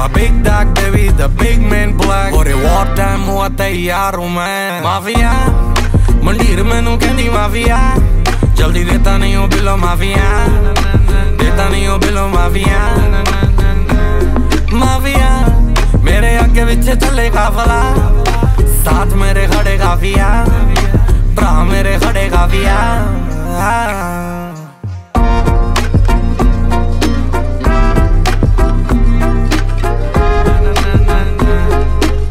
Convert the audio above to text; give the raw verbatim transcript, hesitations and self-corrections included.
My big dog baby, the big man black और war time हुआ तैयार हूँ मैं माफिया मंडीर मैनू कहती माफिया जल्दी देता नहीं हूँ बिलो माफिया देता नहीं हूँ बिलो माफिया माफिया मेरे आगे पीछे चले काफला साथ मेरे खड़े काफिया भरा मेरे खड़े काफिया